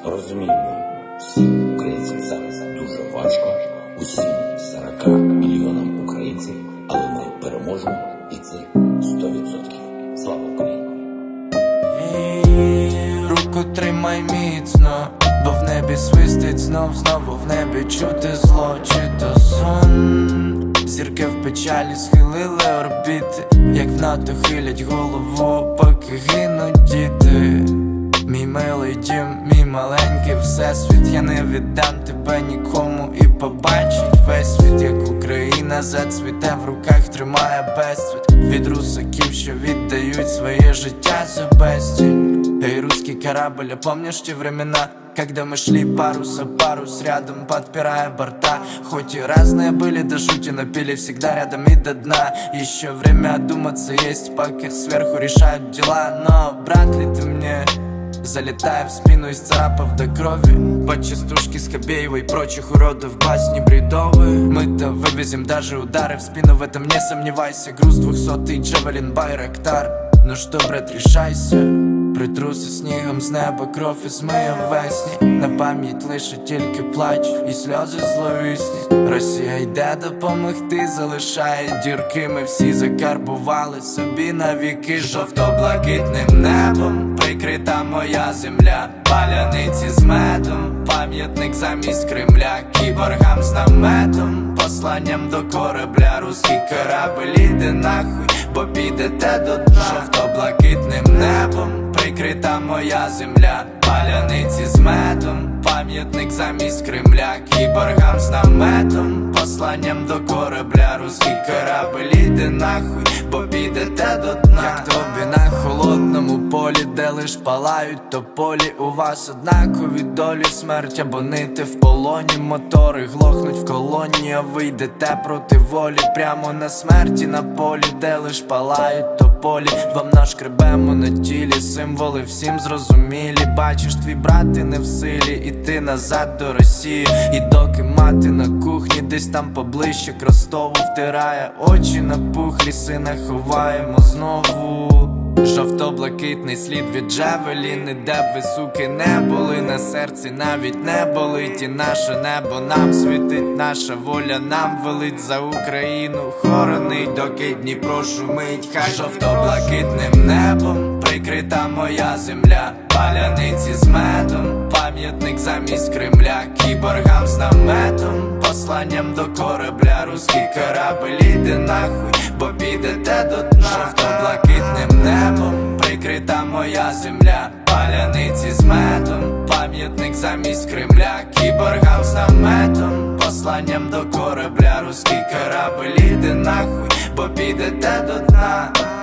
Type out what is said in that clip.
Розуміємо, всім українцям зараз дуже важко, усім 40 мільйонам українців, але ми переможемо, і це 100%. Слава Україні! Руку тримай міцно, бо в небі свистить знову в небі чути зло, чи то сон. Зірки в печалі схилили орбіти, як в НАТО хилять голову, поки гинуть діти. Мій милий дім, мій маленький всесвіт, я не віддам тебе нікому і побачить весь світ, як Україна зацвіте, в руках тримає безцвіт від русаків, що віддають своє життя за безцінь. Эй, русский корабль, а помнишь те времена, когда мы шли парус о парус рядом, подпирая борта? Хоть и разные были, до жути напили, всегда рядом и до дна. Еще время одуматься есть, пока сверху решают дела. Но брат ли ты мне, залетая в спину из царапов до крови, под частушки Скобеева и прочих уродов басни бредовые. Мы-то вывезем даже удары в спину, в этом не сомневайся. Груз 200-й Джавелин Байрактар. Ну что, брат, решайся, притруси снігом з неба, кров і змиє весні. На пам'ять лише тільки плач і сльози зловісні. Росія йде допомогти, залишає дірки. Ми всі закарбували собі навіки. Жовто-блакитним небом прикрита моя земля, паляниці з медом, пам'ятник замість Кремля, кіборгам з наметом, посланням до корабля. Руський корабель, іде нахуй, бо підете до дна. Жовто-блакитним небом прикрита моя земля, паляниці з медом, пам'ятник замість Кремля, кіборгам з наметом, посланням до корабля. Руський корабель, іде нахуй, бо підете до дна. Як тобі на холодному полі, де лиш палають тополі, у вас однакові долі, смерть або нити в полоні. Мотори глохнуть в колоні, а ви йдете проти волі, прямо на смерті на полі, де лиш палають тополі. Вам нашкребемо на тілі символи, всім зрозумілі. Бачиш, твій брат і не в силі іти назад до Росії. І доки мати на кухні, десь там поближче к Ростову, втирає очі напухлі, сина ховаємо знову. Жовто-блакитний слід від Джавеліни, де б ви, суки, не були, на серці навіть не болить. І наше небо нам світить, наша воля нам велить, за Україну хоронить, доки Дніпро шумить. Хай жовто-блакитним небом прикрита моя земля, паляниці з медом, пам'ятник замість Кремля, кіборгам з наметом, посланням до корабля. Руський корабель, іде нахуй, бо підете до дна. Жовто-блакитним небом прикрита моя земля, паляниці з медом, пам'ятник замість Кремля, кіборгам з наметом, посланням до корабля. Руський корабель, іде нахуй, бо підете до дна.